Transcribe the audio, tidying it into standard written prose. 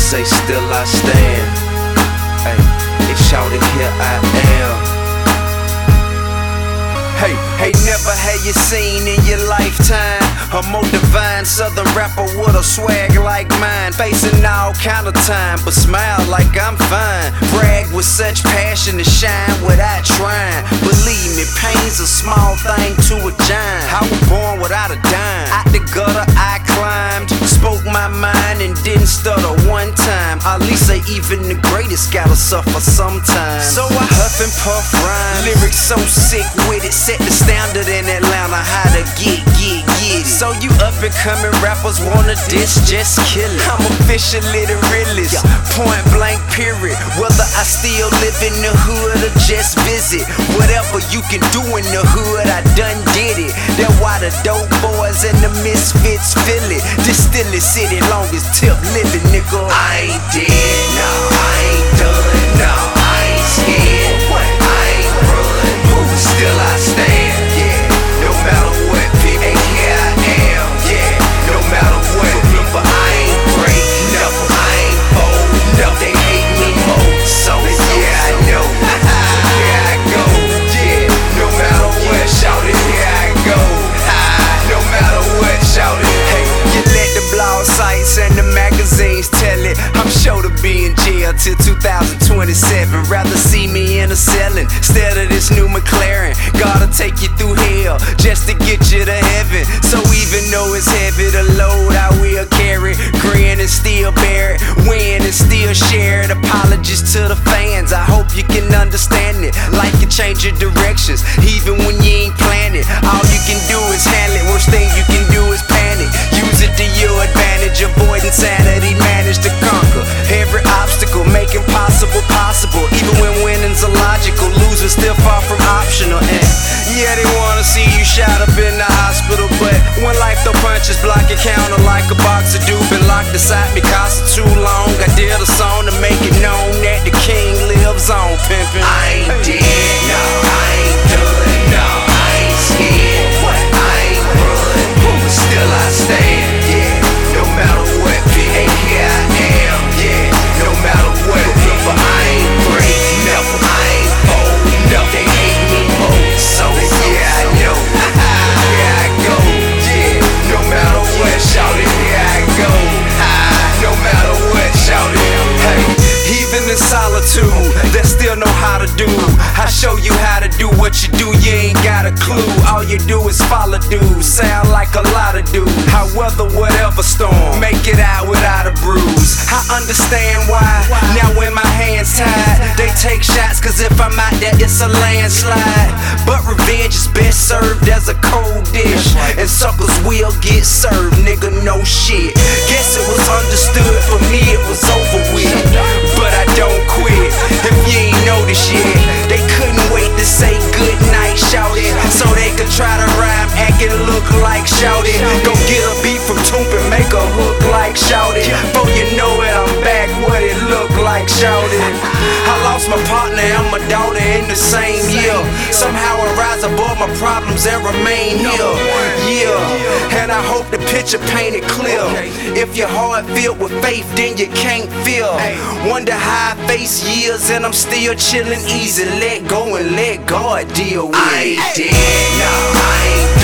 say still I stand. Hey, they shouted here I am. Hey, never had you seen in your lifetime a more divine southern rapper with a swag like mine. Facing all kind of time, but smile like I'm fine. Brag with such passion to shine without trying. Believe me, pain's a small thing to a giant. I was born without a dime. Out the gutter I climbed, spoke my mind and didn't stutter one time. At least say even the greatest gotta suffer sometimes. So I huff and puff rhymes, lyrics so sick with it, set the standard in Atlanta, how to get it. So you up and coming rappers wanna diss, just kill it. I'm officially the realest, point blank period. Whether I still live in the hood or just visit, whatever you can do in the hood, I done did it. That's why the dope boys and the misfits feel it. This still is city longest tip living, nigga. I ain't dead, no, I ain't done, no, I ain't scared. I ain't run, still I stand. No matter what, people, and here I am, no matter what, but I ain't break, never, I ain't fold, never, they hate me more, so I know, here I go, no matter what, shout it, here I go, no matter what, shout it, hey, you let the blog sites and the magazines tell it, I'm sure to be in jail till 2027, rather see me in a cell instead of this new McLaren. Gotta take you through hell just to get you to heaven. So even though it's heavy to load, I will carry, grin and still bear it, win and still share it. Apologies to the fans, I hope you can understand it. Like you change your directions, even when you ain't planned it. All you can do is handle it, worst thing you can do is panic. Use it to your advantage, avoid insanity, manage to conquer every obstacle, make impossible possible. Even when winning's illogical, losing still far from optional. And yeah, they wanna see you shot up in the hospital, but when life throw punches, block your counter like a boxer do. Been locked inside because of too long. I did a song to make it known that the king lives on, pimpin'. I ain't dead, no, I ain't done, no, I ain't scared. I ain't run, still I stand. No matter what, and here I am. No matter what, but I ain't break, never, I ain't fold, never, they hate me more, so I know, here I go, no matter what, shout it, here I go, no matter what, shout it, hey, even in solitude, they still know how to do. I show you how to do what you do, you ain't got a clue. All you do is follow dudes, sound like a lot of dudes. I weather whatever storm, make it out without a bruise. I understand why, now when my hands tied, they take shots, cause if I'm out there it's a landslide. But revenge is best served as a cold dish, and suckers will get served, nigga, no shit. Guess it was understood, for me it was over with, but I don't quit. If you ain't noticed yet, they couldn't wait to say goodnight, shout it, so they could try to rhyme, act and look like shout it. Go get a beat from Toomp and make a hook like shout it. Before you know it, I'm back, what it look like, shout it. I lost my partner and my daughter in the same year. Somehow I rise above my problems and remain here. And I hope the picture painted clear. If your heart filled with faith, then you can't feel. Wonder how I face years and I'm still chillin' easy. Let go and let God deal with it. I ain't dead, no, I ain't